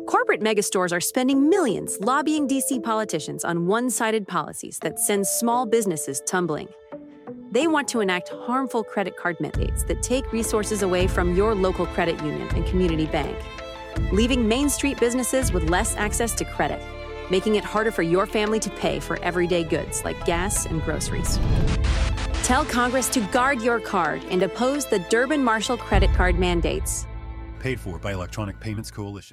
Corporate megastores are spending millions lobbying DC politicians on one-sided policies that send small businesses tumbling. They want to enact harmful credit card mandates that take resources away from your local credit union and community bank, leaving Main Street businesses with less access to credit, making it harder for your family to pay for everyday goods like gas and groceries. Tell Congress to guard your card and oppose the Durbin-Marshall credit card mandates. Paid for by Electronic Payments Coalition.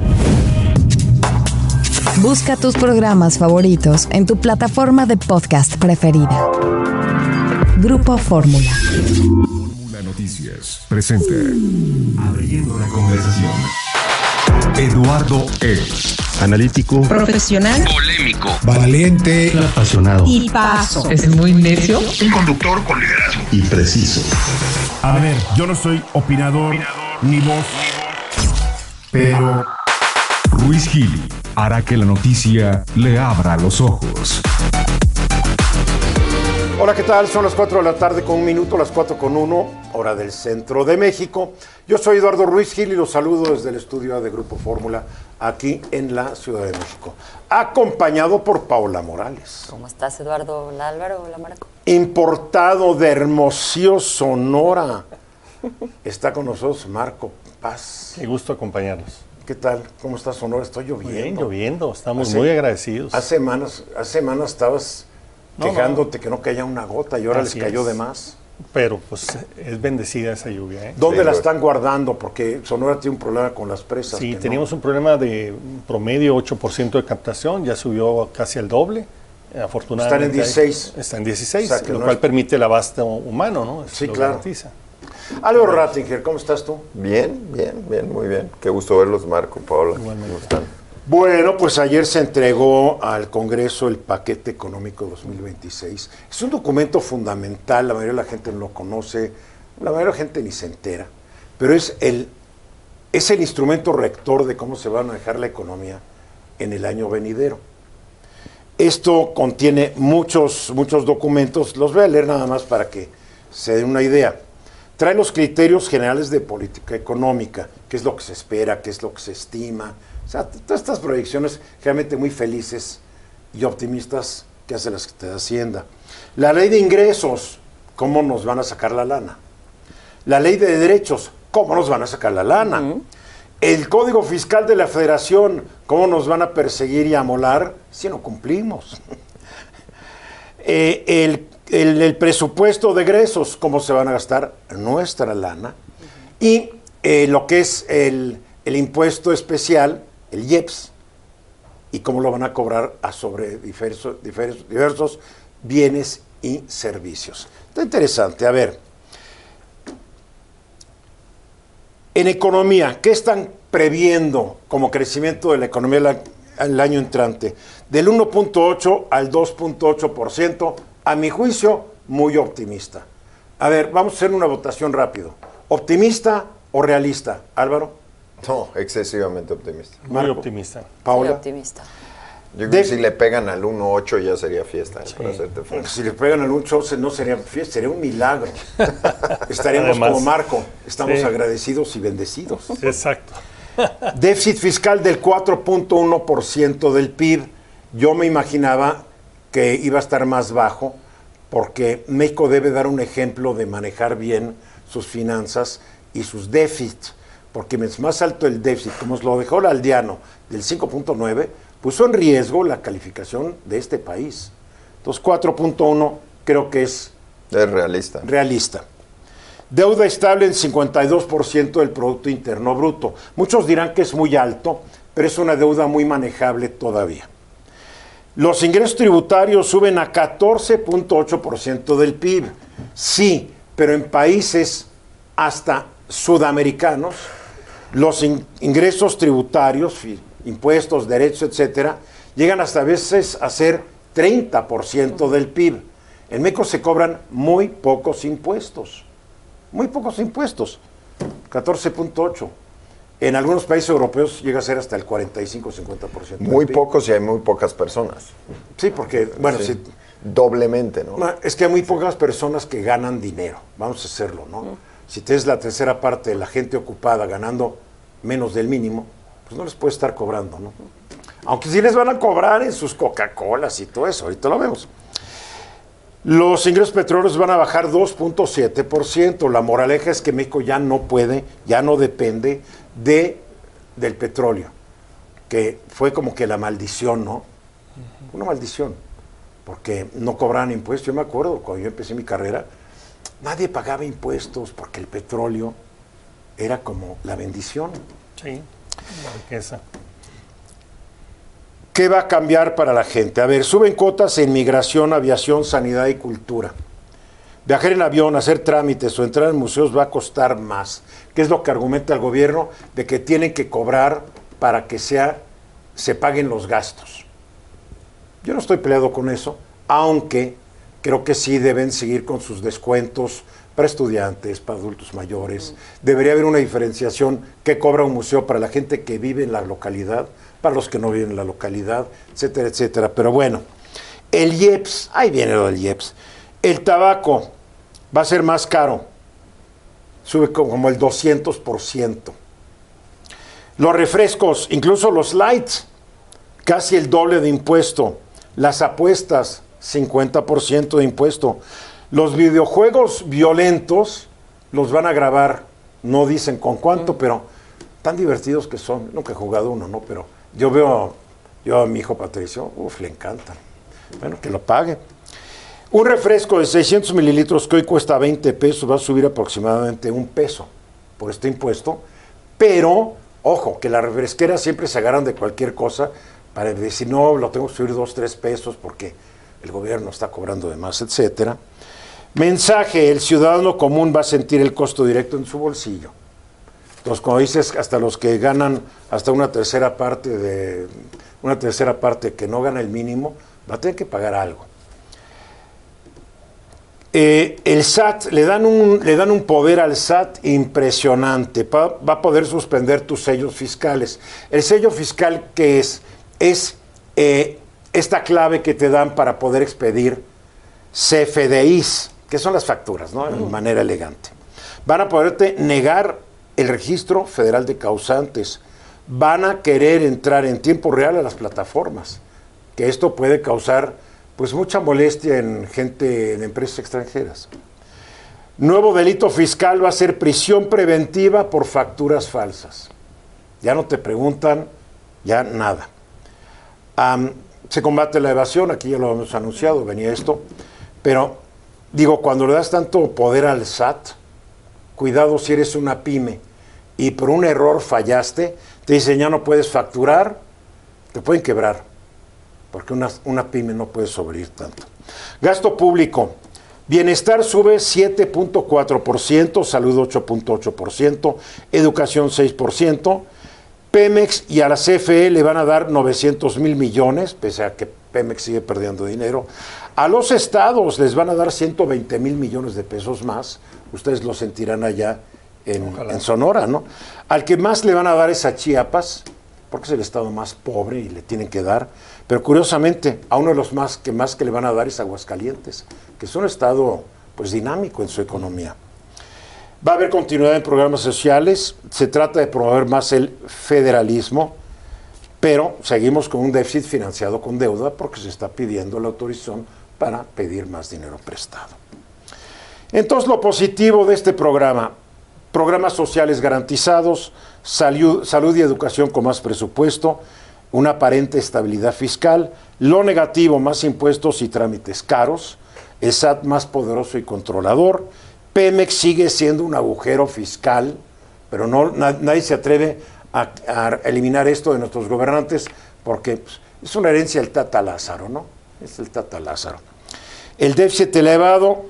Busca tus programas favoritos en tu plataforma de podcast preferida. Grupo Fórmula. Fórmula Noticias presenta Abriendo la conversación. Eduardo H. Analítico, Profesional, polémico, valiente, apasionado y paso. Es muy necio. Un conductor con liderazgo y preciso. A ver, yo no soy opinador ni voz, pero Ruiz Gili hará que la noticia le abra los ojos. Hola, ¿qué tal? Son las 4 de la tarde con un minuto, las 4 con 1, hora del centro de México. Yo soy Eduardo Ruiz Gil y los saludo desde el estudio de Grupo Fórmula, aquí en la Ciudad de México, acompañado por Paola Morales. ¿Cómo estás, Eduardo? Hola, Álvaro. Hola, Marco. Importado de Hermosillo, Sonora. Está con nosotros Marco Paz. Qué gusto acompañarlos. ¿Qué tal? ¿Cómo está Sonora? Estoy lloviendo. Bien, lloviendo. Estamos muy agradecidos. Hace semanas estabas quejándote que no caía una gota y ahora Así les cayó es. de más. Pero pues es bendecida esa lluvia, ¿eh? ¿Dónde la están guardando? Porque Sonora tiene un problema con las presas. Sí, teníamos un problema de promedio 8% de captación, ya subió casi al doble. Afortunadamente. Están en 16. Está en 16, O sea, lo cual permite el abasto humano, ¿no? Sí, lo claro. garantiza. Álvaro Rattinger, ¿cómo estás tú? Bien, muy bien. Qué gusto verlos, Marco, Paola. Igualmente. ¿Cómo están? Bueno, pues ayer se entregó al Congreso el Paquete Económico 2026. Es un documento fundamental, la mayoría de la gente no lo conoce, la mayoría de la gente ni se entera, pero es el instrumento rector de cómo se va a manejar la economía en el año venidero. Esto contiene muchos documentos, los voy a leer nada más para que se den una idea. Trae los criterios generales de política económica, qué es lo que se espera, qué es lo que se estima. O sea, todas estas proyecciones realmente muy felices y optimistas que hace la Secretaría de Hacienda. La ley de ingresos, ¿cómo nos van a sacar la lana? La ley de derechos, ¿cómo nos van a sacar la lana? El Código Fiscal de la Federación, ¿cómo nos van a perseguir y amolar si no cumplimos? El presupuesto de egresos, cómo se van a gastar nuestra lana, y lo que es el impuesto especial, el IEPS, y cómo lo van a cobrar sobre diversos bienes y servicios. Está interesante. A ver, en economía, ¿qué están previendo como crecimiento de la economía el año entrante? Del 1.8 al 2.8%, a mi juicio, muy optimista. A ver, vamos a hacer una votación rápido. ¿Optimista o realista? Álvaro. No, excesivamente optimista. Muy optimista. Paola. Muy optimista. Yo creo que si le pegan al 1.8 ya sería fiesta, Sí. para hacerte frente. Si le pegan al 1.8 no sería fiesta, sería un milagro. Estaríamos Además, como Marco, estamos sí. agradecidos y bendecidos. Exacto. Déficit fiscal del 4.1% del PIB. Yo me imaginaba que iba a estar más bajo porque México debe dar un ejemplo de manejar bien sus finanzas y sus déficits, porque mientras más alto el déficit, como lo dejó el aldeano del 5.9, puso en riesgo la calificación de este país. Entonces 4.1 creo que es realista. Deuda estable en 52% del Producto Interno Bruto. Muchos dirán que es muy alto, pero es una deuda muy manejable todavía. Los ingresos tributarios suben a 14.8% del PIB. Sí, pero en países hasta sudamericanos, los ingresos tributarios, impuestos, derechos, etcétera, llegan hasta a veces a ser 30% del PIB. En México se cobran muy pocos impuestos. 14.8. En algunos países europeos llega a ser hasta el 45-50%. Muy pocos y hay muy pocas personas. Sí, porque, bueno, sí. Doblemente, ¿no? Es que hay muy pocas personas que ganan dinero, vamos a hacerlo, ¿no? Si tienes la tercera parte de la gente ocupada ganando menos del mínimo, pues no les puede estar cobrando, ¿no? Aunque sí les van a cobrar en sus Coca-Colas y todo eso, ahorita lo vemos. Los ingresos petroleros van a bajar 2.7%. La moraleja es que México ya no puede, ya no depende del petróleo, que fue como que la maldición, ¿no? Una maldición, porque no cobraban impuestos. Yo me acuerdo, cuando yo empecé mi carrera, nadie pagaba impuestos porque el petróleo era como la bendición. Sí, la riqueza. ¿Qué va a cambiar para la gente? A ver, suben cuotas en migración, aviación, sanidad y cultura. Viajar en avión, hacer trámites o entrar en museos va a costar más. ¿Qué es lo que argumenta el gobierno? De que tienen que cobrar para que se paguen los gastos. Yo no estoy peleado con eso, aunque creo que sí deben seguir con sus descuentos para estudiantes, para adultos mayores. Debería haber una diferenciación que cobra un museo para la gente que vive en la localidad, para los que no viven en la localidad, etcétera, etcétera. Pero bueno, el IEPS, ahí viene lo del IEPS. El tabaco va a ser más caro, sube como el 200%. Los refrescos, incluso los lights, casi el doble de impuesto. Las apuestas, 50% de impuesto. Los videojuegos violentos los van a grabar, no dicen con cuánto, pero tan divertidos que son. Nunca he jugado uno, ¿no? Pero yo veo a mi hijo Patricio, le encantan. Bueno, que lo pague. Un refresco de 600 mililitros que hoy cuesta 20 pesos va a subir aproximadamente $1 por este impuesto, pero, ojo, que las refresqueras siempre se agarran de cualquier cosa para decir, no, lo tengo que subir 2, 3 pesos porque el gobierno está cobrando de más, etcétera. Mensaje, el ciudadano común va a sentir el costo directo en su bolsillo. Entonces, como dices, hasta los que ganan hasta una tercera parte que no gana el mínimo, va a tener que pagar algo. El SAT, le dan un poder al SAT impresionante. Va a poder suspender tus sellos fiscales. El sello fiscal, ¿qué es? Es esta clave que te dan para poder expedir CFDIs, que son las facturas, ¿no? De manera elegante. Van a poderte negar el registro federal de causantes. Van a querer entrar en tiempo real a las plataformas, que esto puede causar pues mucha molestia en gente, en empresas extranjeras. Nuevo delito fiscal va a ser prisión preventiva por facturas falsas. Ya no te preguntan, ya nada. Se combate la evasión, aquí ya lo hemos anunciado, venía esto, pero digo, cuando le das tanto poder al SAT, cuidado si eres una pyme y por un error fallaste, te dicen ya no puedes facturar, te pueden quebrar. Porque una pyme no puede sobrevivir tanto. Gasto público. Bienestar sube 7.4%, salud 8.8%, educación 6%. Pemex y a la CFE le van a dar 900,000 millones, pese a que Pemex sigue perdiendo dinero. A los estados les van a dar 120,000 millones de pesos más. Ustedes lo sentirán allá en Sonora, ¿no? Al que más le van a dar es a Chiapas, porque es el estado más pobre y le tienen que dar. Pero curiosamente, a uno de los más que le van a dar es Aguascalientes, que es un estado pues dinámico en su economía. Va a haber continuidad en programas sociales, se trata de promover más el federalismo, pero seguimos con un déficit financiado con deuda porque se está pidiendo la autorización para pedir más dinero prestado. Entonces, lo positivo de este programa, programas sociales garantizados, salud y educación con más presupuesto, una aparente estabilidad fiscal, lo negativo, más impuestos y trámites caros, el SAT más poderoso y controlador, Pemex sigue siendo un agujero fiscal, pero nadie se atreve a eliminar esto de nuestros gobernantes porque pues, es una herencia del Tata Lázaro, ¿no? Es el Tata Lázaro. El déficit elevado,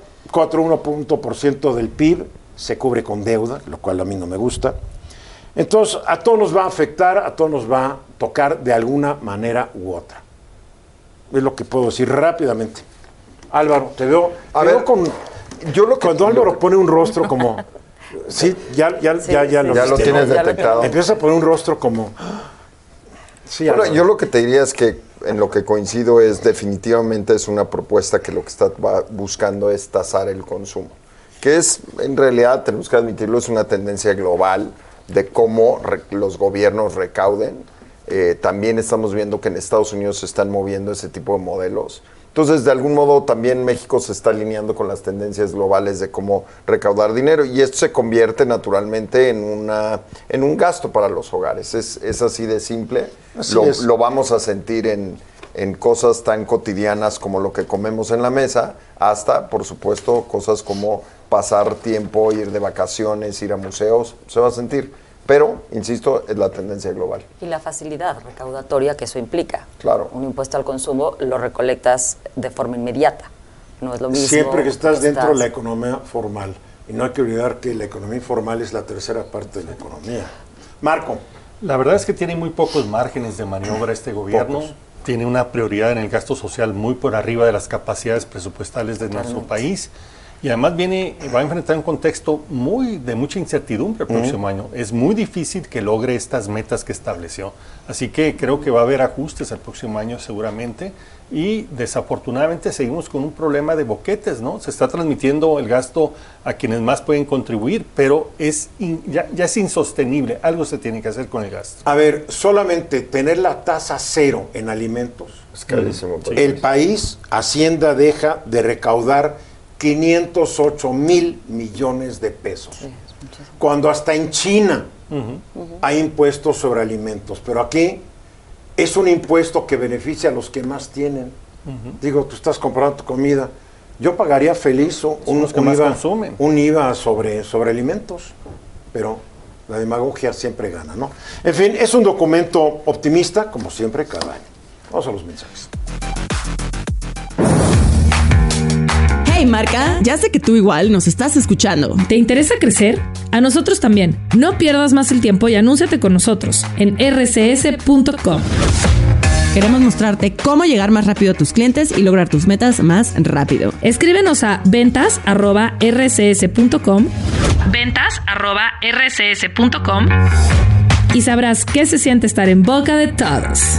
4.1% del PIB, se cubre con deuda, lo cual a mí no me gusta. Entonces, a todos nos va a afectar, a todos nos va a tocar de alguna manera u otra. Es lo que puedo decir rápidamente. Álvaro, te veo con... Cuando Álvaro pone un rostro como... Sí, ya lo tienes detectado. Empieza a poner un rostro como... Sí, bueno, yo lo que te diría es que en lo que coincido es definitivamente es una propuesta que lo que está buscando es tasar el consumo. Que es, en realidad, tenemos que admitirlo, es una tendencia global. de cómo los gobiernos recauden. También estamos viendo que en Estados Unidos se están moviendo ese tipo de modelos. Entonces, de algún modo, también México se está alineando con las tendencias globales de cómo recaudar dinero, y esto se convierte naturalmente en un gasto para los hogares. Es así de simple. Lo vamos a sentir en cosas tan cotidianas como lo que comemos en la mesa, hasta, por supuesto, cosas como pasar tiempo, ir de vacaciones, ir a museos. Se va a sentir. Pero, insisto, es la tendencia global. Y la facilidad recaudatoria que eso implica. Claro. Un impuesto al consumo lo recolectas de forma inmediata. No es lo mismo. Siempre que estás dentro de la economía formal. Y no hay que olvidar que la economía informal es la tercera parte de la economía. Marco. La verdad es que tiene muy pocos márgenes de maniobra este gobierno. Pocos. Tiene una prioridad en el gasto social muy por arriba de las capacidades presupuestales de nuestro país. Y además va a enfrentar un contexto de mucha incertidumbre el próximo año. Es muy difícil que logre estas metas que estableció. Así que creo que va a haber ajustes el próximo año seguramente. Y desafortunadamente seguimos con un problema de boquetes, ¿no? Se está transmitiendo el gasto a quienes más pueden contribuir, pero ya es insostenible. Algo se tiene que hacer con el gasto. A ver, solamente tener la tasa cero en alimentos. Es carísimo. El país, Hacienda deja de recaudar 508 mil millones de pesos. Sí, cuando hasta en China hay impuestos sobre alimentos, pero aquí es un impuesto que beneficia a los que más tienen. Digo, tú estás comprando tu comida, yo pagaría feliz un IVA sobre alimentos, pero la demagogia siempre gana, ¿no? En fin, es un documento optimista, como siempre, cada año. Vamos a los mensajes. Hey Marca, ya sé que tú igual nos estás escuchando. ¿Te interesa crecer? A nosotros también. No pierdas más el tiempo y anúnciate con nosotros en rcs.com. Queremos mostrarte cómo llegar más rápido a tus clientes y lograr tus metas más rápido. Escríbenos a ventas@rcs.com. ventas@rcs.com y sabrás qué se siente estar en boca de todos.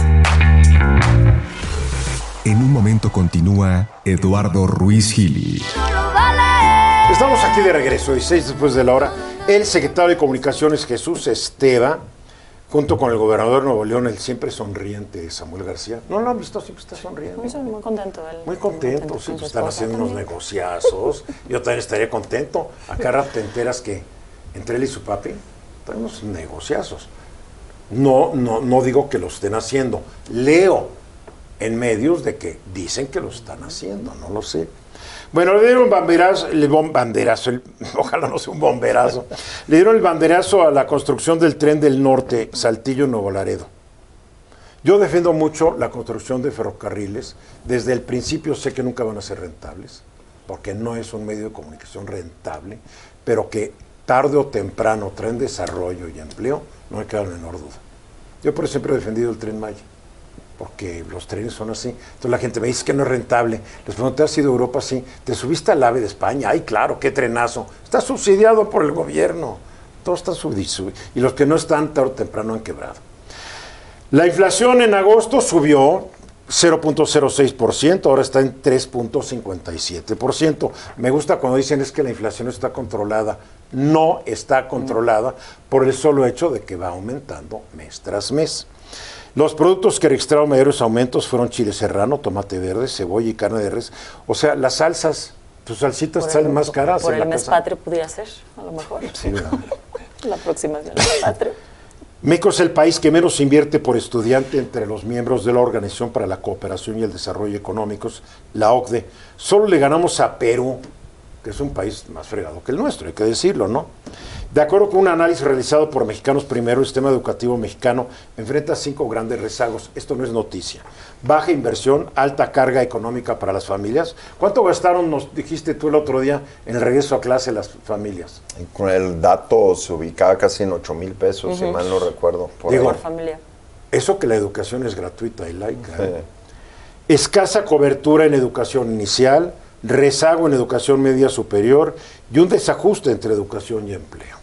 En un momento continúa Eduardo Ruiz Gili. Estamos aquí de regreso, 16 después de la hora. El secretario de Comunicaciones, Jesús Esteva, junto con el gobernador de Nuevo León, el siempre sonriente Samuel García. ¿No lo han visto? Siempre está sonriendo. Muy contento. Muy contento, sí. Están haciendo unos negociazos. Yo también estaría contento. Acá rato te enteras que entre él y su papi tenemos negociazos. No digo que lo estén haciendo. Leo en medios de que dicen que lo están haciendo, no lo sé. Bueno, le dieron banderazo, ojalá no sea un bomberazo, le dieron el banderazo a la construcción del tren del norte, Saltillo-Nuevo Laredo. Yo defiendo mucho la construcción de ferrocarriles, desde el principio sé que nunca van a ser rentables, porque no es un medio de comunicación rentable, pero que tarde o temprano traen desarrollo y empleo, no me queda la menor duda. Yo por eso siempre he defendido el Tren Maya, porque los trenes son así. Entonces la gente me dice que no es rentable. Les pregunto, ¿te has ido a Europa? Sí. ¿Te subiste al AVE de España? ¡Ay, claro, qué trenazo! Está subsidiado por el gobierno. Todo está subsidiado. Y los que no están, tarde o temprano han quebrado. La inflación en agosto subió 0.06%, ahora está en 3.57%. Me gusta cuando dicen es que la inflación está controlada. No está controlada por el solo hecho de que va aumentando mes tras mes. Los productos que registraron mayores aumentos fueron chile serrano, tomate verde, cebolla y carne de res. O sea, las salsas, tus salsitas salen más caras. Por el mes patrio pudiera ser, a lo mejor. Sí, ¿verdad? La próxima es el mes patrio. México es el país que menos invierte por estudiante entre los miembros de la Organización para la Cooperación y el Desarrollo Económicos, la OCDE. Solo le ganamos a Perú, que es un país más fregado que el nuestro, hay que decirlo, ¿no? De acuerdo con un análisis realizado por Mexicanos Primero, el sistema educativo mexicano enfrenta 5 grandes rezagos. Esto no es noticia. Baja inversión, alta carga económica para las familias. ¿Cuánto gastaron, nos dijiste tú el otro día, en el regreso a clase las familias? Con el dato se ubicaba casi en 8,000 pesos, si mal no recuerdo. Por familia. Eso que la educación es gratuita y laica. Escasa cobertura en educación inicial, rezago en educación media superior y un desajuste entre educación y empleo.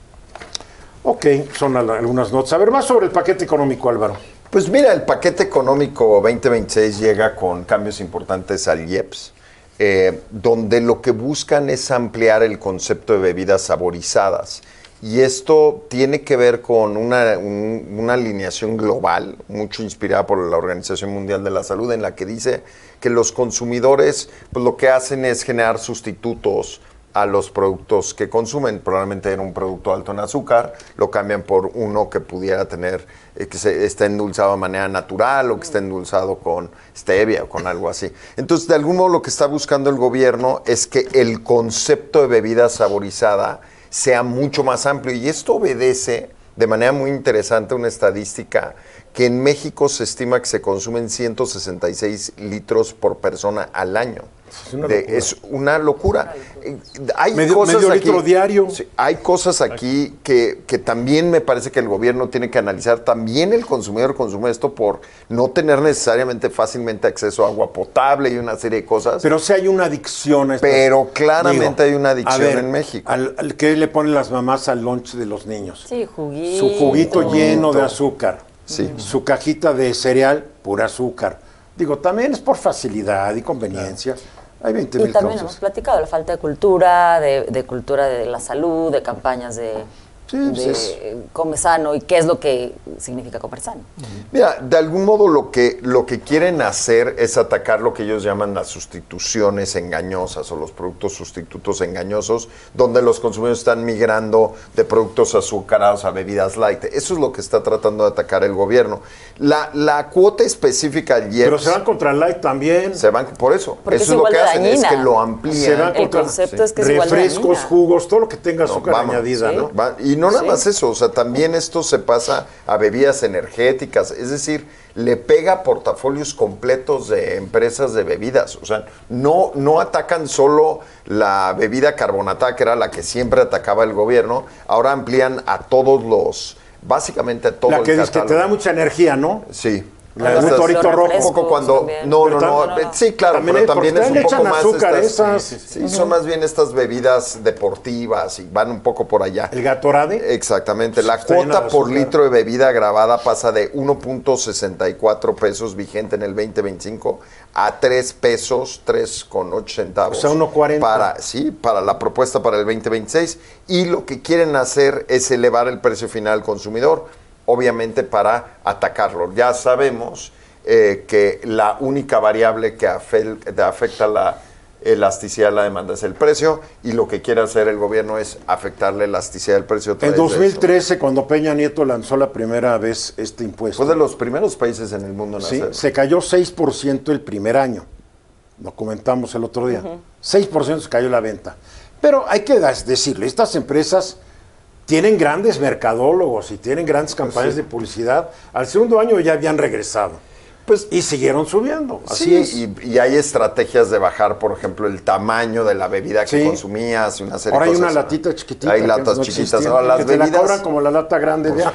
Ok, son algunas notas. A ver, más sobre el paquete económico, Álvaro. Pues mira, el paquete económico 2026 llega con cambios importantes al IEPS, donde lo que buscan es ampliar el concepto de bebidas saborizadas Y esto tiene que ver con una alineación global, mucho inspirada por la Organización Mundial de la Salud, en la que dice que los consumidores pues, lo que hacen es generar sustitutos a los productos que consumen. Probablemente era un producto alto en azúcar, lo cambian por uno que pudiera tener, esté endulzado de manera natural o que esté endulzado con stevia o con algo así. Entonces, de algún modo lo que está buscando el gobierno es que el concepto de bebida saborizada sea mucho más amplio. Y esto obedece de manera muy interesante a una estadística que en México se estima que se consumen 166 litros por persona al año. Es una locura. Hay cosas medio aquí, litro diario. Sí, hay cosas aquí que también me parece que el gobierno tiene que analizar. También el consumidor consume esto por no tener necesariamente fácilmente acceso a agua potable y una serie de cosas. Pero sí hay una adicción a estas. Pero claramente hay una adicción a ver, en México. ¿Qué le ponen las mamás al lunch de los niños? Sí, juguito. Su juguito lleno de azúcar. Sí. Su cajita de cereal, pura azúcar. Digo, también es por facilidad y conveniencia. Hay 20,000 Y también cosas. hemos platicado de la falta de cultura, de cultura de la salud, de campañas de come sano y qué es lo que significa comer sano. Mira, de algún modo lo que quieren hacer es atacar lo que ellos llaman las sustituciones engañosas o los productos sustitutos engañosos, donde los consumidores están migrando de productos azucarados a bebidas light. Eso es lo que está tratando de atacar el gobierno. La cuota específica del IEPS... Pero se van contra el light también. Se van por eso. Porque eso es lo que hacen, es que lo amplían. Se van El contra concepto es que es igual de refrescos, dañina. jugos, todo lo que tenga azúcar añadida, sí. ¿no? Y no nada Sí. más eso, o sea, también esto se pasa a bebidas energéticas, es decir, le pega a portafolios completos de empresas de bebidas, o sea, no atacan solo la bebida carbonatada, que era la que siempre atacaba el gobierno, ahora amplían a todos básicamente a todo La el que dice que catálogo. te da mucha energía, ¿no? Sí. Un torito rojo. Un poco cuando... también. No. Sí, claro, También pero hay- también porque es un le poco echan más azúcar estas... esas. Sí, son más bien estas bebidas deportivas y van un poco por allá. ¿El Gatorade? Exactamente. La Está llena cuota de por azúcar. litro de bebida grabada pasa de 1.64 pesos vigente en el 2025 a 3 pesos, 3,8 centavos. O sea, 1.40. Para la propuesta para el 2026. Y lo que quieren hacer es elevar el precio final al consumidor, obviamente para atacarlo. Ya sabemos que la única variable que afecta la elasticidad de la demanda es el precio, y lo que quiere hacer el gobierno es afectar la elasticidad del precio. En 2013, cuando Peña Nieto lanzó la primera vez este impuesto. Fue de los primeros países en el mundo en Sí, hacerlo. se cayó 6% el primer año. Lo comentamos el otro día. 6% se cayó la venta. Pero hay que decirle, estas empresas tienen grandes mercadólogos y tienen grandes campañas de publicidad. Al segundo año ya habían regresado. Y siguieron subiendo. Así es. Y hay estrategias de bajar, por ejemplo, el tamaño de la bebida que consumías y una serie Ahora de hay cosas. una latita chiquitita. Hay que latas no chiquitas. existían, Ahora, las que te la bebidas... cobran como la lata grande de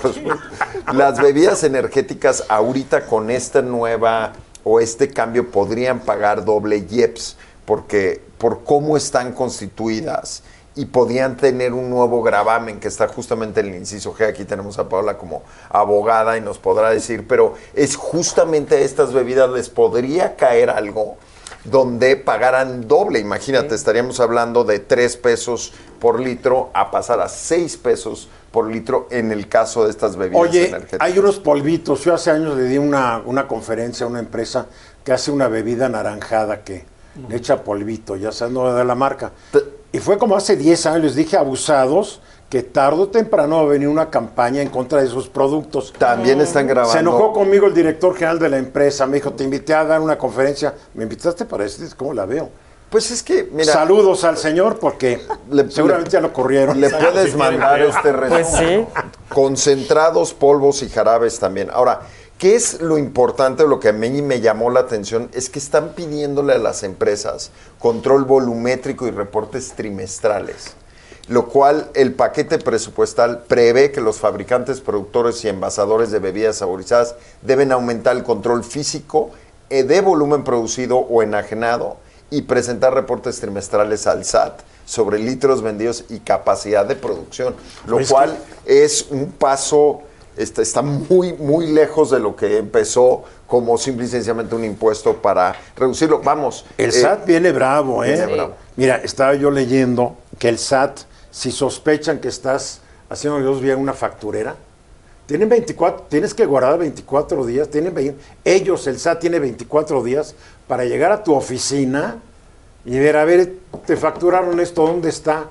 Las bebidas energéticas ahorita con esta nueva o este cambio podrían pagar doble IEPS porque por cómo están constituidas, y podían tener un nuevo gravamen que está justamente en el inciso G. Aquí tenemos a Paola como abogada y nos podrá decir, pero es justamente a estas bebidas les podría caer algo donde pagaran doble. Imagínate, estaríamos hablando de 3 pesos por litro a pasar a 6 pesos por litro en el caso de estas bebidas energéticas. Hay unos polvitos. Yo hace años le di una conferencia a una empresa que hace una bebida naranjada que le echa polvito, ya sabes, no de la marca. Y fue como hace 10 años, les dije abusados, que tarde o temprano va a venir una campaña en contra de esos productos. También están grabando. Se enojó conmigo el director general de la empresa, me dijo, te invité a dar una conferencia. ¿Me invitaste para decirte cómo la veo? Pues es que, mira... Saludos al señor, porque seguramente ya lo corrieron. Le puedes mandar este resumen. Pues sí. Concentrados, polvos y jarabes también. Ahora, ¿qué es lo importante? Lo que a mí me llamó la atención es que están pidiéndole a las empresas control volumétrico y reportes trimestrales, lo cual el paquete presupuestal prevé que los fabricantes, productores y envasadores de bebidas saborizadas deben aumentar el control físico de volumen producido o enajenado y presentar reportes trimestrales al SAT sobre litros vendidos y capacidad de producción, lo cual es un paso... Está muy, muy lejos de lo que empezó como simple y sencillamente un impuesto para reducirlo. Vamos. El SAT viene bravo, ¿eh? Viene bravo. Mira, estaba yo leyendo que el SAT, si sospechan que estás haciendo negocios vía una facturera. Tienen 24, tienes que guardar 24 días, ellos, el SAT tiene 24 días para llegar a tu oficina y ver, a ver, te facturaron esto, ¿dónde está?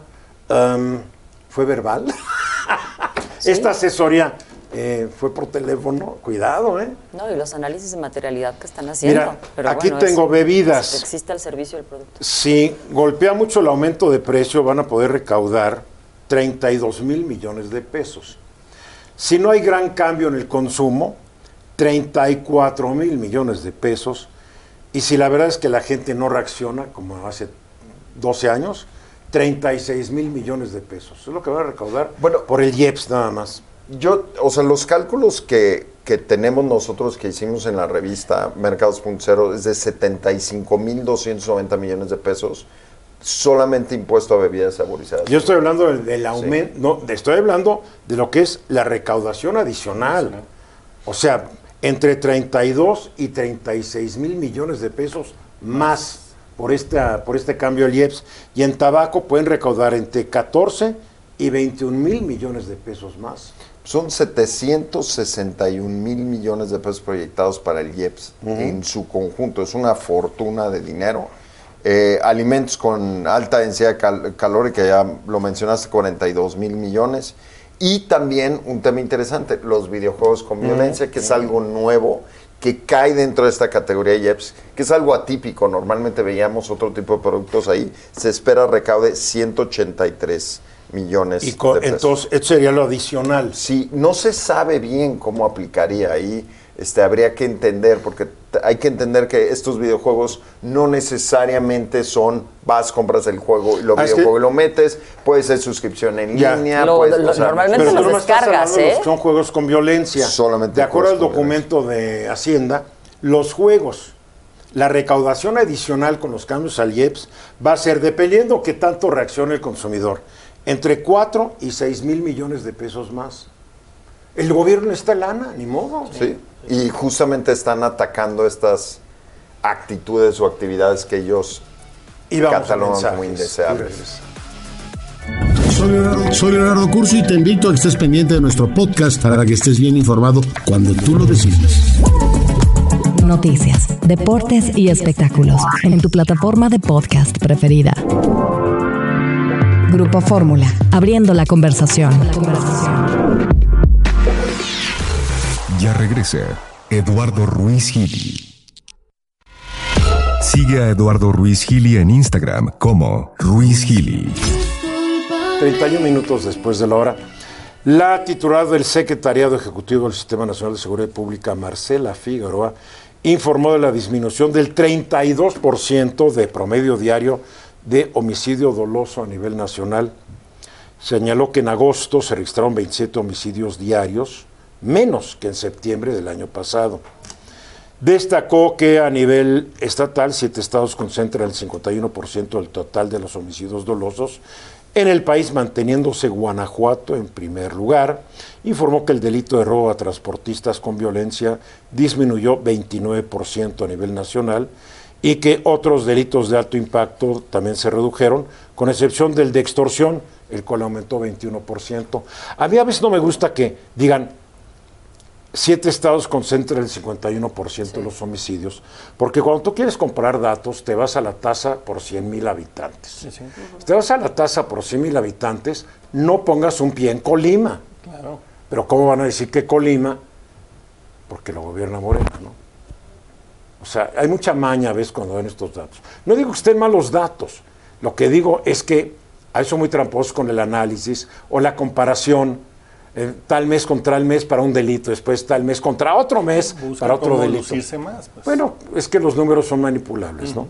¿Fue verbal? ¿Sí? Esta asesoría fue por teléfono, cuidado, ¿eh? No, y los análisis de materialidad que están haciendo. Mira, pero aquí tengo bebidas. Existe el servicio del producto. Si golpea mucho el aumento de precio, van a poder recaudar 32 mil millones de pesos. Si no hay gran cambio en el consumo, 34 mil millones de pesos. Y si la verdad es que la gente no reacciona, como hace 12 años, 36 mil millones de pesos. Es lo que va a recaudar por el IEPS nada más. Los cálculos que tenemos nosotros, que hicimos en la revista Mercados.0, es de 75.290 millones de pesos. Solamente impuesto a bebidas saborizadas. Yo estoy hablando del aumento, sí. No, estoy hablando de lo que es la recaudación adicional. Sí. O sea, entre 32 y 36 mil millones de pesos más por este cambio del IEPS. Y en tabaco pueden recaudar entre 14 y 21 mil millones de pesos más. Son 761 mil millones de pesos proyectados para el IEPS en su conjunto. Es una fortuna de dinero. Alimentos con alta densidad calórica, ya lo mencionaste, 42 mil millones. Y también un tema interesante, los videojuegos con violencia, que es algo nuevo, que cae dentro de esta categoría IEPS, que es algo atípico. Normalmente veíamos otro tipo de productos ahí. Se espera recaude 183 millones de pesos. Entonces, esto sería lo adicional. Sí, no se sabe bien cómo aplicaría ahí. Habría que entender, porque hay que entender que estos videojuegos no necesariamente vas, compras el juego y lo metes, puede ser suscripción en línea. Normalmente los descargas, son juegos con violencia. Solamente de acuerdo al documento de Hacienda, los juegos, la recaudación adicional con los cambios al IEPS va a ser, dependiendo qué tanto reaccione el consumidor, entre 4 y 6 mil millones de pesos más. El gobierno está lana, ni modo. Sí. Y justamente están atacando estas actitudes o actividades que ellos catalogan como indeseables. Soy Leonardo Curcio y te invito a que estés pendiente de nuestro podcast para que estés bien informado cuando tú lo decidas. Noticias, deportes y espectáculos en tu plataforma de podcast preferida. Grupo Fórmula, abriendo la conversación. Ya regresa Eduardo Ruiz Gili. Sigue a Eduardo Ruiz Gili en Instagram como Ruiz Gili. 31 minutos después de la hora, la titular del Secretariado Ejecutivo del Sistema Nacional de Seguridad Pública, Marcela Figueroa, informó de la disminución del 32% de promedio diario de homicidio doloso a nivel nacional. Señaló que en agosto se registraron 27 homicidios diarios, menos que en septiembre del año pasado. Destacó que a nivel estatal, 7 estados concentran el 51% del total de los homicidios dolosos en el país, manteniéndose Guanajuato en primer lugar. Informó que el delito de robo a transportistas con violencia disminuyó 29% a nivel nacional y que otros delitos de alto impacto también se redujeron, con excepción del de extorsión, el cual aumentó 21%. A mí a veces no me gusta que digan 7 estados concentran el 51% de los homicidios, porque cuando tú quieres comparar datos, te vas a la tasa por 100,000 habitantes. Si te vas a la tasa por 100,000 habitantes, no pongas un pie en Colima. Claro. Pero ¿cómo van a decir que Colima? Porque lo gobierna Morena, ¿no? O sea, hay mucha maña a veces cuando ven estos datos. No digo que estén mal los datos, lo que digo es que a eso muy tramposos con el análisis o la comparación. Tal mes contra el mes para un delito, después tal mes contra otro mes para otro delito. Más, pues. Bueno, es que los números son manipulables, ¿no?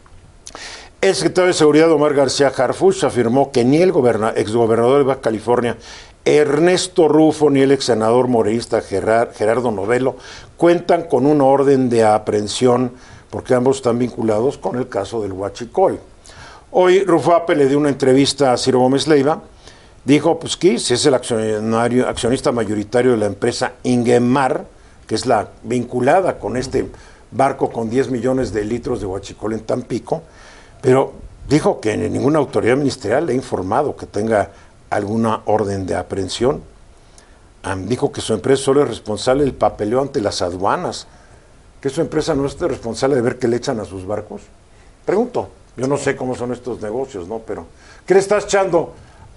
El secretario de Seguridad, Omar García Harfuch, afirmó que ni el exgobernador de Baja California, Ernesto Rufo, ni el exsenador moreísta Gerardo Novelo cuentan con una orden de aprehensión porque ambos están vinculados con el caso del Huachicol. Hoy Rufape le dio una entrevista a Ciro Gómez Leiva. Dijo, pues que si es el accionista mayoritario de la empresa Ingemar, que es la vinculada con este barco con 10 millones de litros de huachicol en Tampico, pero dijo que ninguna autoridad ministerial le ha informado que tenga alguna orden de aprehensión. Dijo que su empresa solo es responsable del papeleo ante las aduanas, que su empresa no es responsable de ver qué le echan a sus barcos. Pregunto, yo no sé cómo son estos negocios, ¿no? Pero, ¿qué le estás echando?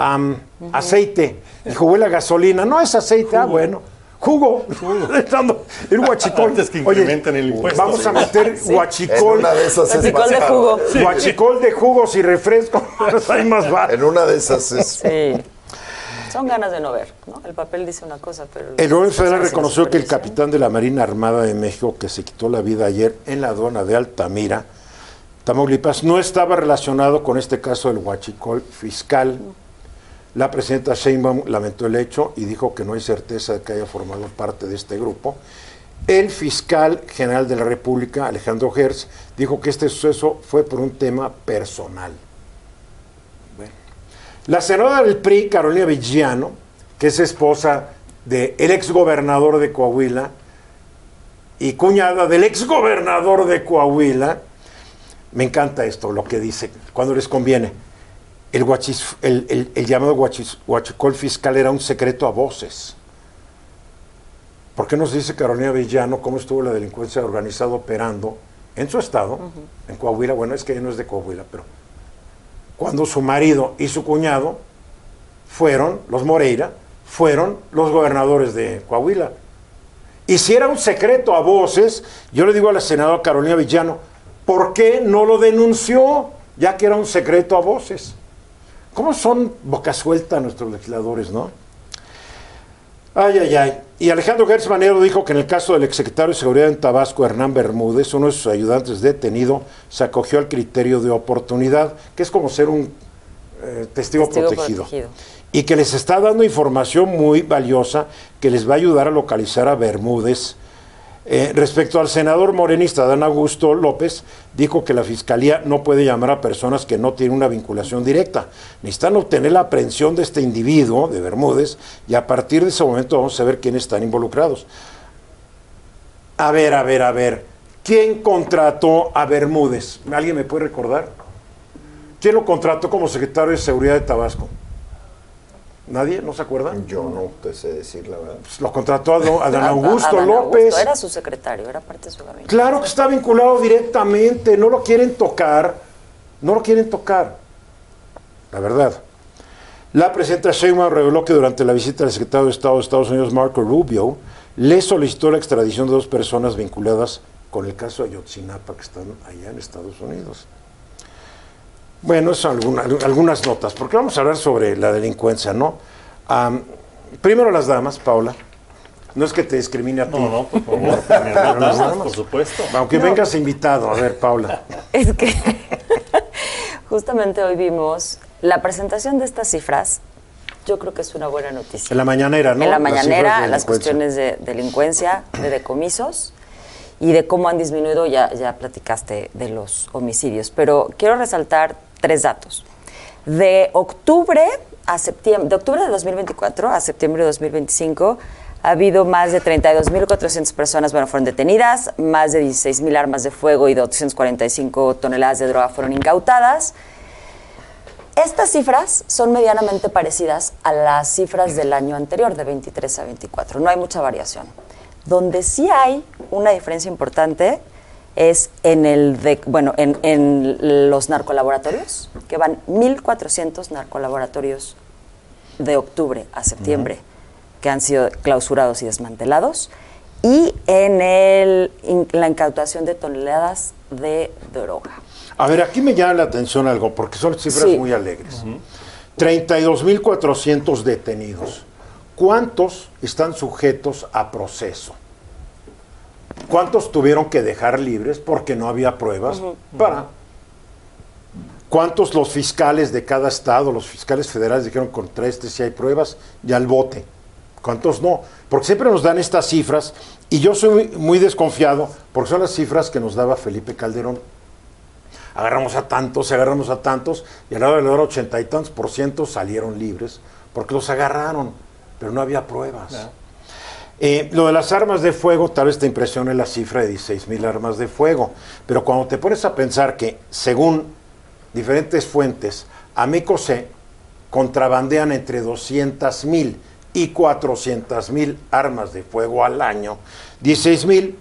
Aceite. Dijo, huele a gasolina. No es aceite, bueno. Jugo. Echando el huachicol. Antes que incrementen el impuesto. Vamos a meter huachicol. En una de esas es Huachicol de jugo. Sí. Huachicol de jugos y refrescos. Hay más barato. En una de esas es... Sí. Son ganas de no ver, ¿no? El papel dice una cosa, pero... El gobierno federal reconoció que el capitán de la Marina Armada de México, que se quitó la vida ayer en la aduana de Altamira, Tamaulipas, no estaba relacionado con este caso del huachicol fiscal. La presidenta Sheinbaum lamentó el hecho y dijo que no hay certeza de que haya formado parte de este grupo. El fiscal general de la República, Alejandro Gertz, dijo que este suceso fue por un tema personal. Bueno. La senadora del PRI, Carolina Villano, que es esposa del exgobernador de Coahuila y cuñada del exgobernador de Coahuila, me encanta esto, lo que dice, cuando les conviene. El llamado huachicol fiscal era un secreto a voces. ¿Por qué nos dice Carolina Villano cómo estuvo la delincuencia organizada operando en su estado, en Coahuila? Bueno, es que ella no es de Coahuila, pero cuando su marido y su cuñado fueron, los Moreira, fueron los gobernadores de Coahuila. Y si era un secreto a voces, yo le digo a la senadora Carolina Villano, ¿por qué no lo denunció? Ya que era un secreto a voces. ¿Cómo son boca suelta nuestros legisladores, no? Ay, ay, ay. Y Alejandro Gertz Manero dijo que en el caso del exsecretario de Seguridad en Tabasco, Hernán Bermúdez, uno de sus ayudantes detenido, se acogió al criterio de oportunidad, que es como ser un testigo protegido. Y que les está dando información muy valiosa que les va a ayudar a localizar a Bermúdez. Respecto al senador morenista Dan Augusto López, dijo que la Fiscalía no puede llamar a personas que no tienen una vinculación directa. Necesitan obtener la aprehensión de este individuo, de Bermúdez, y a partir de ese momento vamos a ver quiénes están involucrados. A ver. ¿Quién contrató a Bermúdez? ¿Alguien me puede recordar? ¿Quién lo contrató como secretario de Seguridad de Tabasco? ¿Nadie? ¿No se acuerdan? Yo no te sé decir la verdad. Pues lo contrató a Dan Augusto López. Augusto, era su secretario, era parte de su gabinete. Claro que está vinculado directamente, no lo quieren tocar, la verdad. La presidenta Sheinbaum reveló que durante la visita del secretario de Estado de Estados Unidos, Marco Rubio, le solicitó la extradición de 2 personas vinculadas con el caso de Ayotzinapa, que están allá en Estados Unidos. Bueno, son algunas notas, porque vamos a hablar sobre la delincuencia, ¿no? Primero las damas, Paula. No es que te discrimine a ti. No, por favor. Las damas, por supuesto. Aunque vengas invitado. A ver, Paula. Es que justamente hoy vimos la presentación de estas cifras. Yo creo que es una buena noticia. En la mañanera, ¿no? En la mañanera, las cuestiones de delincuencia, de decomisos y de cómo han disminuido, ya platicaste de los homicidios. Pero quiero resaltar 3 datos. De octubre de 2024 a septiembre de 2025 ha habido más de 32.400 personas, fueron detenidas, más de 16.000 armas de fuego y 245 toneladas de droga fueron incautadas. Estas cifras son medianamente parecidas a las cifras del año anterior, de 23 a 24. No hay mucha variación. Donde sí hay una diferencia importante es en los narcolaboratorios, que van 1.400 narcolaboratorios de octubre a septiembre, que han sido clausurados y desmantelados, y en la incautación de toneladas de droga. A ver, aquí me llama la atención algo, porque son cifras muy alegres. 32.400 detenidos. ¿Cuántos están sujetos a proceso? ¿Cuántos tuvieron que dejar libres porque no había pruebas? ¿Cuántos los fiscales de cada estado, los fiscales federales dijeron contra este si hay pruebas, ya al bote? ¿Cuántos no? Porque siempre nos dan estas cifras y yo soy muy desconfiado porque son las cifras que nos daba Felipe Calderón. Agarramos a tantos y a la hora de la hora 80 y tantos % salieron libres porque los agarraron, pero no había pruebas. Lo de las armas de fuego, tal vez te impresione la cifra de 16,000 armas de fuego, pero cuando te pones a pensar que, según diferentes fuentes, Amecocé contrabandean entre 200,000 y 400,000 armas de fuego al año. 16,000.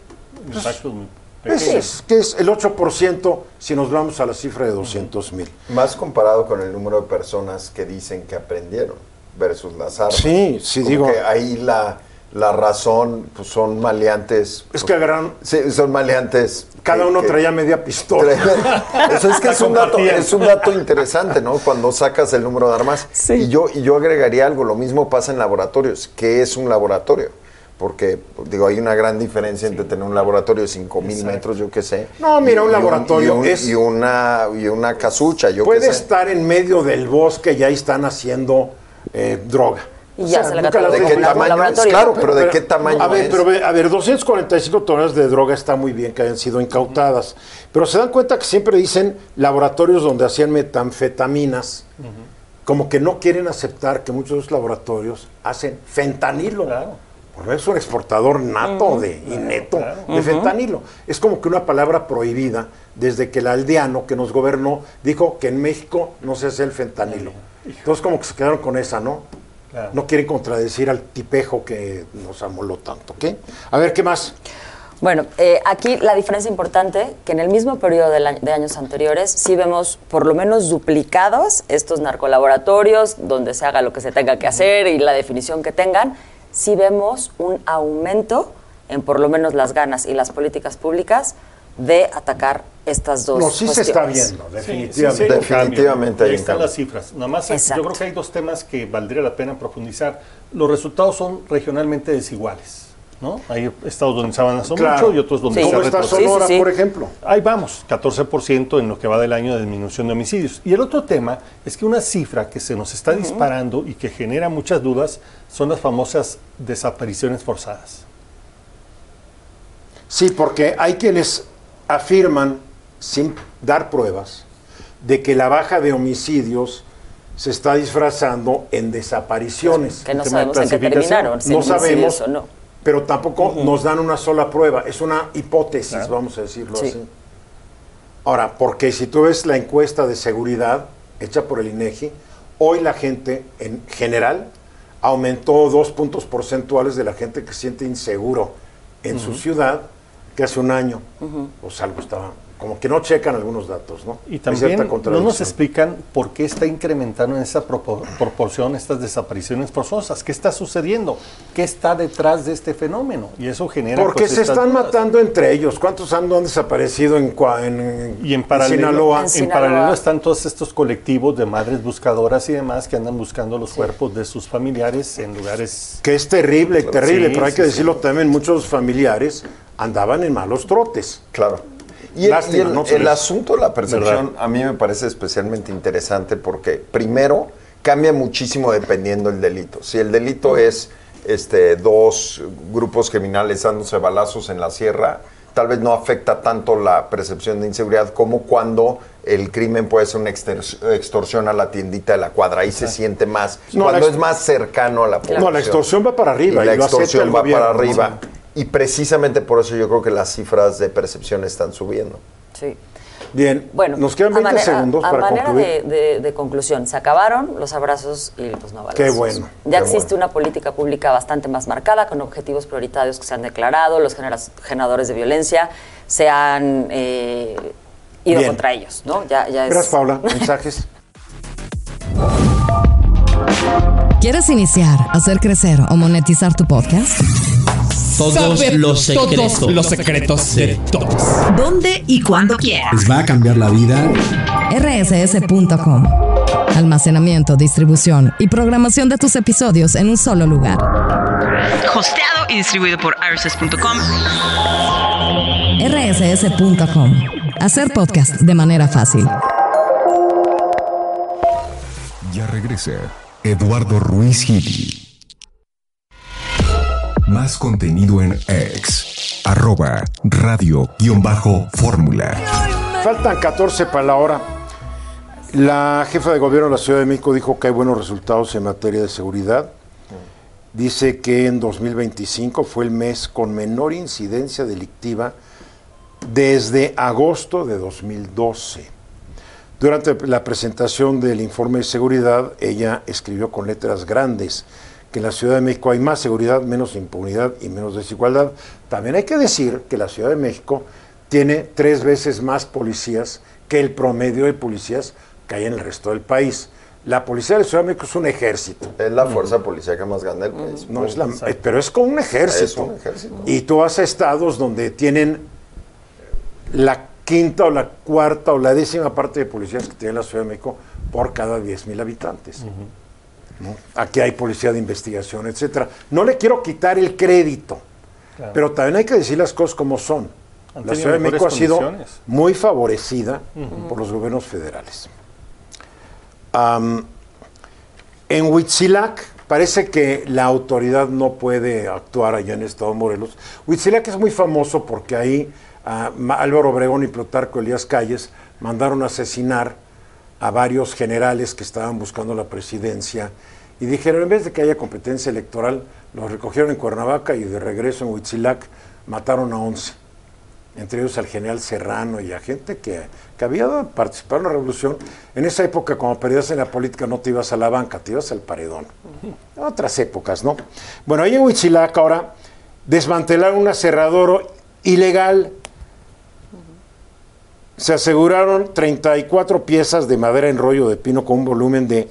Que es el 8% si nos vamos a la cifra de 200,000. Más comparado con el número de personas que dicen que aprendieron versus las armas. Sí, como digo. Que ahí la razón, pues son maleantes. Es que agarraron. Sí, son maleantes. Cada uno traía media pistola. Eso es que es un dato interesante, ¿no? Cuando sacas el número de armas. Sí. Y yo agregaría algo, lo mismo pasa en laboratorios. ¿Qué es un laboratorio? Porque, digo, hay una gran diferencia entre tener un laboratorio de 5,000 metros, yo qué sé. No, mira, un laboratorio es... Y una casucha, yo qué sé. Puede estar en medio del bosque y ahí están haciendo droga. Y ya se le cataloga ¿de qué tamaño es? Claro, pero ¿de qué tamaño es? A ver, 245 toneladas de droga está muy bien que hayan sido incautadas. Pero se dan cuenta que siempre dicen laboratorios donde hacían metanfetaminas. Como que no quieren aceptar que muchos de los laboratorios hacen fentanilo. Claro. Porque es un exportador nato y neto de fentanilo. Es como que una palabra prohibida desde que el aldeano que nos gobernó dijo que en México no se hace el fentanilo. Entonces como que se quedaron con esa, ¿no? Claro. No quieren contradecir al tipejo que nos amoló tanto, ¿ok? A ver, ¿qué más? Bueno, aquí la diferencia importante, que en el mismo periodo de años anteriores sí vemos por lo menos duplicados estos narcolaboratorios, donde se haga lo que se tenga que hacer y la definición que tengan, sí vemos un aumento en por lo menos las ganas y las políticas públicas de atacar estas dos cuestiones. Se está viendo, definitivamente. Sí, definitivamente. Ahí están las cifras. Nada más, yo creo que hay dos temas que valdría la pena profundizar. Los resultados son regionalmente desiguales, ¿no? Hay estados donde se avanzó mucho y otros donde se ¿Cómo está Sonora, por ejemplo? Ahí vamos, 14% en lo que va del año de disminución de homicidios. Y el otro tema es que una cifra que se nos está disparando y que genera muchas dudas son las famosas desapariciones forzadas. Sí, porque hay quienes afirman, sin dar pruebas, de que la baja de homicidios se está disfrazando en desapariciones. Que no sabemos en qué terminaron. No sabemos, o no. Pero tampoco nos dan una sola prueba. Es una hipótesis, vamos a decirlo así. Ahora, porque si tú ves la encuesta de seguridad hecha por el INEGI, hoy la gente, en general, aumentó 2 puntos porcentuales de la gente que se siente inseguro en su ciudad que hace un año. Pues algo estaba... Como que no checan algunos datos, ¿no? Y también no nos explican por qué está incrementando en esa proporción estas desapariciones forzosas. ¿Qué está sucediendo? ¿Qué está detrás de este fenómeno? Y eso genera... Porque se están matando entre ellos. ¿Cuántos han desaparecido en paralelo, Sinaloa? En paralelo están todos estos colectivos de madres buscadoras y demás que andan buscando los cuerpos de sus familiares en lugares... Que es terrible, terrible, pero hay que decirlo también, muchos familiares andaban en malos trotes. Claro. Y el asunto de la percepción a mí me parece especialmente interesante porque primero cambia muchísimo dependiendo del delito. Si el delito es dos grupos criminales dándose balazos en la sierra, tal vez no afecta tanto la percepción de inseguridad como cuando el crimen puede ser una extorsión a la tiendita de la cuadra. Ahí se siente más, cuando es más cercano a la población. No, la extorsión va para arriba. Y la extorsión va para arriba. Y precisamente por eso yo creo que las cifras de percepción están subiendo. Sí. Bien, bueno, nos quedan 20 segundos para concluir. A manera de conclusión, se acabaron los abrazos y los no balazos. Qué bueno. Ya existe una política pública bastante más marcada, con objetivos prioritarios que se han declarado, los generadores de violencia se han ido contra ellos, ¿no? Gracias, Paula. Mensajes. ¿Quieres iniciar, hacer crecer o monetizar tu podcast? Todos los secretos de todos. ¿Dónde y cuándo quieras? Les va a cambiar la vida. rss.com. Almacenamiento, distribución y programación de tus episodios en un solo lugar. Hosteado y distribuido por rss.com. rss.com. Hacer podcast de manera fácil. Ya regresa Eduardo Ruiz Gili. Más contenido en X, @radio_fórmula. Faltan 14 para la hora. La jefa de gobierno de la Ciudad de México dijo que hay buenos resultados en materia de seguridad. Dice que en 2025 fue el mes con menor incidencia delictiva desde agosto de 2012. Durante la presentación del informe de seguridad, ella escribió con letras grandes que en la Ciudad de México hay más seguridad, menos impunidad y menos desigualdad. También hay que decir que la Ciudad de México tiene 3 veces más policías que el promedio de policías que hay en el resto del país. La policía de la Ciudad de México es un ejército. Es la fuerza policíaca más grande del país. No, pero es como un ejército. Es un ejército. Y tú vas a estados donde tienen la quinta o la cuarta o la 10ª parte de policías que tiene la Ciudad de México por cada 10,000 habitantes. ¿No? Aquí hay policía de investigación, etcétera. No le quiero quitar el crédito, pero también hay que decir las cosas como son. La Ciudad de México ha sido muy favorecida por los gobiernos federales. En Huitzilac parece que la autoridad no puede actuar allá en el estado de Morelos. Huitzilac es muy famoso porque ahí Álvaro Obregón y Plutarco Elías Calles mandaron a asesinar a varios generales que estaban buscando la presidencia y dijeron, en vez de que haya competencia electoral, los recogieron en Cuernavaca y de regreso en Huitzilac mataron a 11, entre ellos al general Serrano y a gente que había participado en la revolución. En esa época, como perdías en la política, no te ibas a la banca, te ibas al paredón. Otras épocas, ¿no? Bueno, ahí en Huitzilac ahora desmantelaron un aserradero ilegal. Se aseguraron 34 piezas de madera en rollo de pino con un volumen de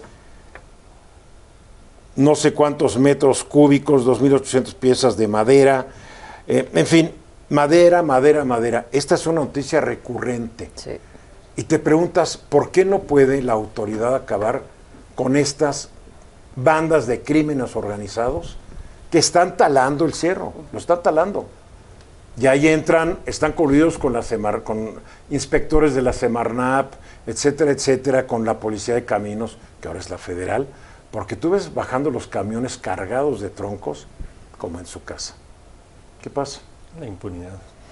no sé cuántos metros cúbicos, 2.800 piezas de madera, en fin, madera. Esta es una noticia recurrente. Sí. Y te preguntas, ¿por qué no puede la autoridad acabar con estas bandas de crímenes organizados que están talando el cerro? Lo están talando. Y ahí están coludidos con con inspectores de la Semarnap, etcétera, etcétera, con la policía de caminos, que ahora es la federal, porque tú ves bajando los camiones cargados de troncos como en su casa. ¿Qué pasa? La impunidad.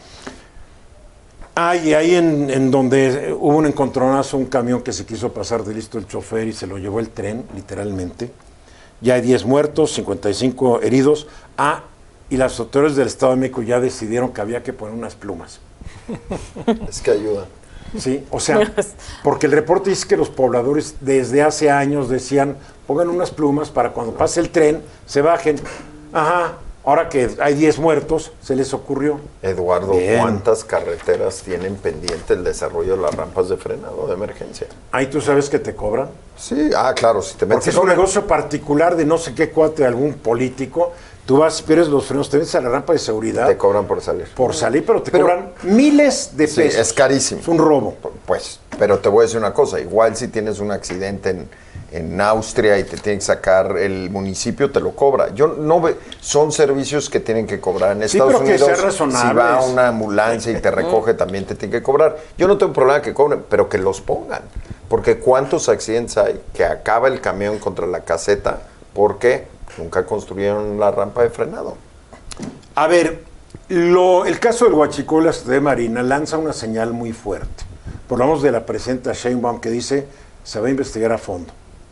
Y ahí en donde hubo un encontronazo, un camión que se quiso pasar de listo el chofer y se lo llevó el tren, literalmente. Ya hay 10 muertos, 55 heridos. Y las autoridades del Estado de México ya decidieron que había que poner unas plumas. Es que ayuda. Sí, o sea, porque el reporte dice que los pobladores desde hace años decían, pongan unas plumas para cuando pase el tren, se bajen. Ahora que hay 10 muertos, se les ocurrió. Eduardo, ¿cuántas carreteras tienen pendiente el desarrollo de las rampas de frenado de emergencia? Ahí tú sabes que te cobran. Sí, claro, si te metes. Porque es un negocio particular de no sé qué cuate de algún político. Tú vas, pierdes los frenos, te metes a la rampa de seguridad. Te cobran por salir. Por salir, pero te cobran miles de pesos. Sí, es carísimo. Es un robo. Pues, pero te voy a decir una cosa, igual si tienes un accidente en Austria y te tienen que sacar el municipio, te lo cobra. Son servicios que tienen que cobrar. En Estados Unidos, que sea razonable. Si va una ambulancia y te recoge, también te tienen que cobrar. Yo no tengo problema que cobren, pero que los pongan. Porque ¿cuántos accidentes hay que acaba el camión contra la caseta? ¿Por qué? Nunca construyeron la rampa de frenado. A ver, el caso del Huachicol de Marina lanza una señal muy fuerte. Hablamos de la presidenta Sheinbaum que dice se va a investigar a fondo.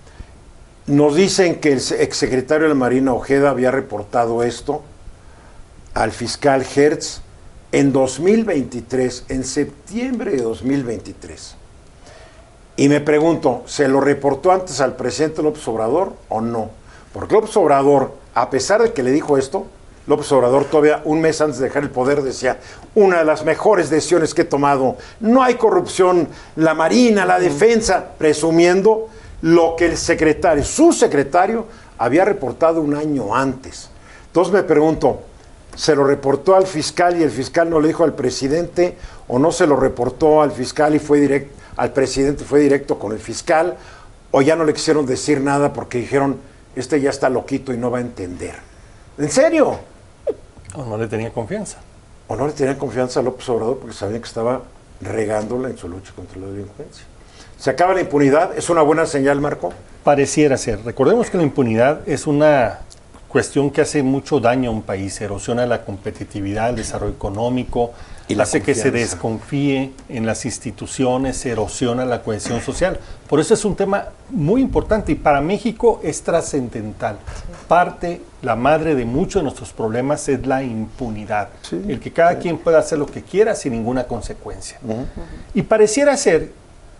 Nos dicen que el exsecretario de la Marina Ojeda había reportado esto al fiscal Hertz en 2023, en septiembre de 2023. Y me pregunto, ¿se lo reportó antes al presidente López Obrador o no? Porque López Obrador, a pesar de que le dijo esto, López Obrador todavía un mes antes de dejar el poder decía, una de las mejores decisiones que he tomado, no hay corrupción, la Marina, la defensa, presumiendo lo que su secretario, había reportado un año antes. Entonces me pregunto, ¿se lo reportó al fiscal y el fiscal no le dijo al presidente, o no se lo reportó al fiscal y al presidente fue directo con el fiscal, o ya no le quisieron decir nada porque dijeron, este ya está loquito y no va a entender? ¿En serio? O no le tenía confianza. O no le tenía confianza a López Obrador porque sabía que estaba regándola en su lucha contra la delincuencia. ¿Se acaba la impunidad? ¿Es una buena señal, Marco? Pareciera ser. Recordemos que la impunidad es una cuestión que hace mucho daño a un país, erosiona la competitividad, el desarrollo económico, y hace que se desconfíe en las instituciones, se erosiona la cohesión social. Por eso es un tema muy importante y para México es trascendental. La madre de muchos de nuestros problemas es la impunidad. Sí, el que cada quien pueda hacer lo que quiera sin ninguna consecuencia. Y pareciera ser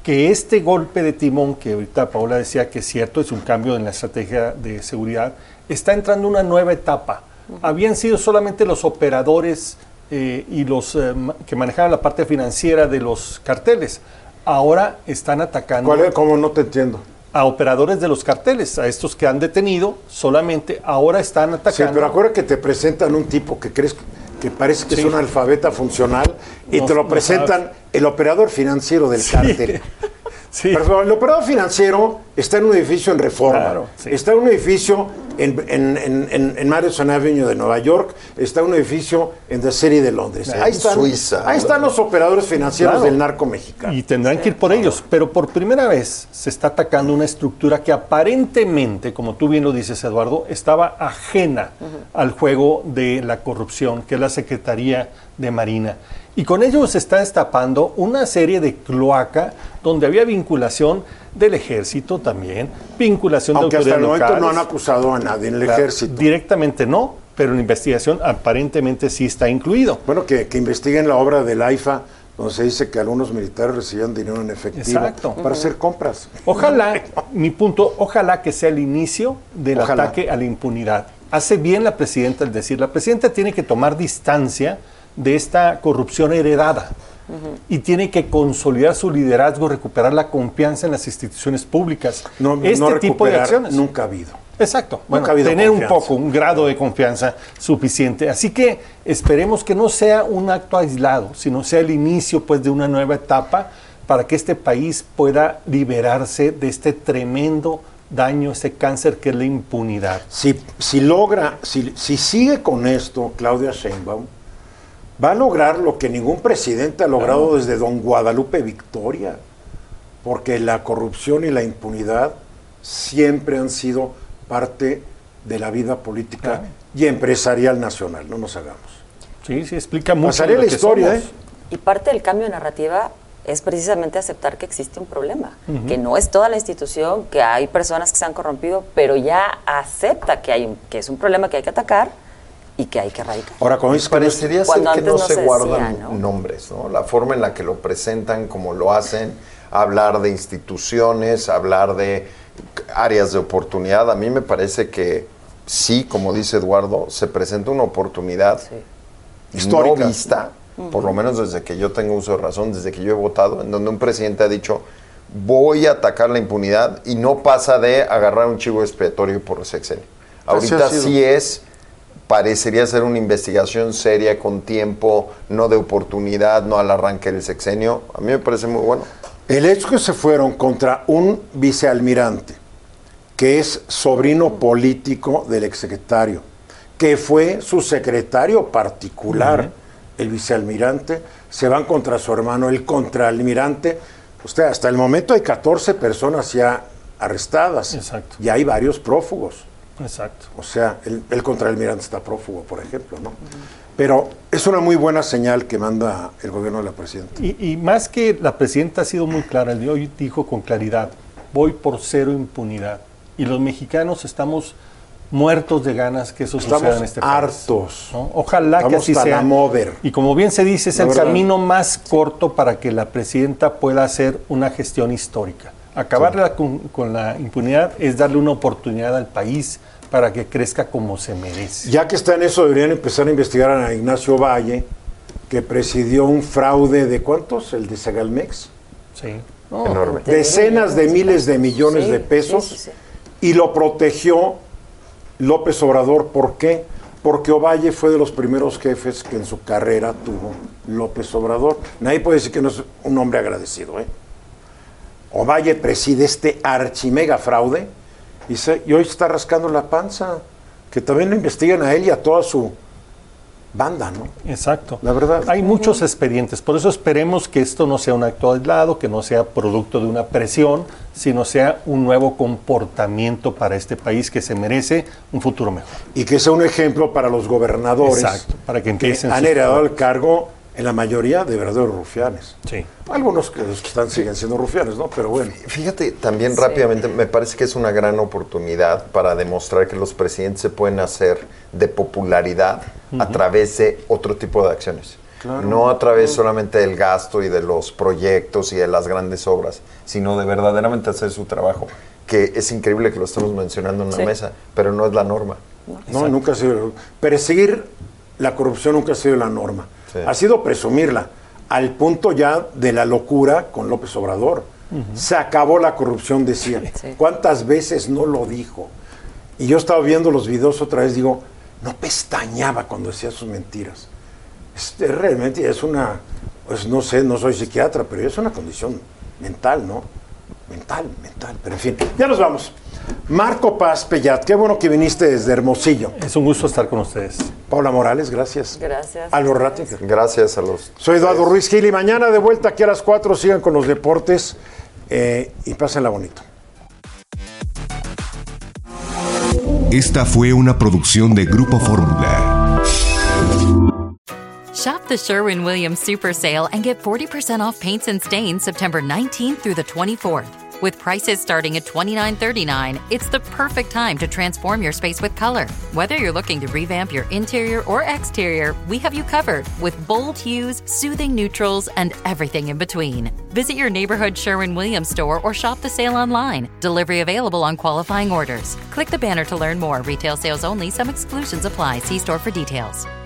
que este golpe de timón, que ahorita Paola decía que es cierto, es un cambio en la estrategia de seguridad, está entrando una nueva etapa. Habían sido solamente los operadores y los que manejaban la parte financiera de los carteles. Ahora están atacando... ¿Cómo no te entiendo? A operadores de los carteles, a estos que han detenido, solamente ahora están atacando. Sí, pero acuérdate que te presentan un tipo que crees que parece que es un alfabeta funcional y te lo presentan el operador financiero del cártel. Sí. Pero el operador financiero está en un edificio en Reforma, está en un edificio en Madison Avenue de Nueva York, está en un edificio en The City de Londres. Ahí están, Suiza. Ahí están los operadores financieros del narco mexicano. Y tendrán que ir por ellos, pero por primera vez se está atacando una estructura que aparentemente, como tú bien lo dices, Eduardo, estaba ajena al juego de la corrupción, que es la Secretaría de Marina. Y con ello se está destapando una serie de cloaca donde había vinculación del ejército también, vinculación de autoridades locales. Aunque hasta el momento no han acusado a nadie en el ejército. Directamente no, pero en la investigación aparentemente sí está incluido. Bueno, que investiguen la obra del AIFA, donde se dice que algunos militares recibían dinero en efectivo para hacer compras. Ojalá, mi punto, ojalá que sea el inicio del ataque a la impunidad. Hace bien la presidenta al decir, la presidenta tiene que tomar distancia de esta corrupción heredada y tiene que consolidar su liderazgo, recuperar la confianza en las instituciones públicas. Este tipo de acciones nunca ha habido. Exacto. Bueno, tener un grado de confianza suficiente. Así que esperemos que no sea un acto aislado, sino sea el inicio pues de una nueva etapa para que este país pueda liberarse de este tremendo daño, este cáncer que es la impunidad. Si sigue con esto Claudia Sheinbaum, va a lograr lo que ningún presidente ha logrado desde don Guadalupe Victoria, porque la corrupción y la impunidad siempre han sido parte de la vida política y empresarial nacional, no nos hagamos. Sí, explica mucho. Pasaría la historia, Y parte del cambio de narrativa es precisamente aceptar que existe un problema, que no es toda la institución, que hay personas que se han corrompido, pero ya acepta que es un problema que hay que atacar y que hay que erradicar. Ahora, parecería ser que no se guardan nombres, ¿no? La forma en la que lo presentan, como lo hacen, hablar de instituciones, hablar de áreas de oportunidad. A mí me parece que sí, como dice Eduardo, se presenta una oportunidad histórica, no vista, por lo menos desde que yo tengo uso de razón, desde que yo he votado, en donde un presidente ha dicho, voy a atacar la impunidad, y no pasa de agarrar un chivo expiatorio por el sexenio. Ahorita sí parecería ser una investigación seria, con tiempo, no de oportunidad, no al arranque del sexenio. A mí me parece muy bueno. El hecho que se fueron contra un vicealmirante, que es sobrino político del exsecretario, que fue su secretario particular, el vicealmirante, se van contra su hermano, el contraalmirante. Usted, hasta el momento hay 14 personas ya arrestadas. Exacto. Y hay varios prófugos. Exacto. O sea, el contraalmirante está prófugo, por ejemplo, ¿no? Pero es una muy buena señal que manda el gobierno de la presidenta. Y más que la presidenta ha sido muy clara, el de hoy dijo con claridad, voy por cero impunidad. Y los mexicanos estamos muertos de ganas que eso suceda en este país. Hartos. ¿No? Ojalá que así sea. Y como bien se dice, es el camino más corto para que la presidenta pueda hacer una gestión histórica. Acabar con la impunidad es darle una oportunidad al país para que crezca como se merece. Ya que está en eso, deberían empezar a investigar a Ignacio Valle, que presidió un fraude de ¿cuántos? ¿El de Segalmex? Sí. Enorme. Decenas de miles de millones de pesos. Y lo protegió López Obrador. ¿Por qué? Porque Ovalle fue de los primeros jefes que en su carrera tuvo López Obrador. Nadie puede decir que no es un hombre agradecido, Ovalle preside este archimega fraude y hoy está rascando la panza. Que también lo investiguen a él y a toda su banda, ¿no? Exacto. La verdad. Hay muchos expedientes, por eso esperemos que esto no sea un acto aislado, que no sea producto de una presión, sino sea un nuevo comportamiento para este país que se merece un futuro mejor. Y que sea un ejemplo para los gobernadores. Exacto, para que empiecen han heredado el cargo en la mayoría de verdaderos rufianes. Sí. Algunos que siguen siendo rufianes, ¿no? Pero bueno. Fíjate, también rápidamente, me parece que es una gran oportunidad para demostrar que los presidentes se pueden hacer de popularidad a través de otro tipo de acciones. Claro. No a través solamente del gasto y de los proyectos y de las grandes obras, sino de verdaderamente hacer su trabajo. Que es increíble que lo estemos mencionando en una mesa, pero no es la norma. No, nunca ha sido. Perseguir la corrupción nunca ha sido la norma. Sí. Ha sido presumirla, al punto ya de la locura con López Obrador. Se acabó la corrupción, decía. Sí. ¿Cuántas veces no lo dijo? Y yo estaba viendo los videos otra vez, digo, no pestañaba cuando decía sus mentiras. Realmente es una, pues no sé, no soy psiquiatra, pero es una condición mental, ¿no? Mental, pero en fin, ya nos vamos. Marco Paz Pellat, qué bueno que viniste desde Hermosillo. Es un gusto estar con ustedes. Paula Morales, gracias. Gracias. Álvaro Rattinger. Gracias a los... Soy Eduardo Ruiz Gil y mañana de vuelta aquí a las 4, sigan con los deportes y pásenla bonito. Esta fue una producción de Grupo Fórmula. Shop the Sherwin-Williams Super Sale and get 40% off paints and stains September 19th through the 24th. With prices starting at $29.39, it's the perfect time to transform your space with color. Whether you're looking to revamp your interior or exterior, we have you covered with bold hues, soothing neutrals, and everything in between. Visit your neighborhood Sherwin-Williams store or shop the sale online. Delivery available on qualifying orders. Click the banner to learn more. Retail sales only. Some exclusions apply. See store for details.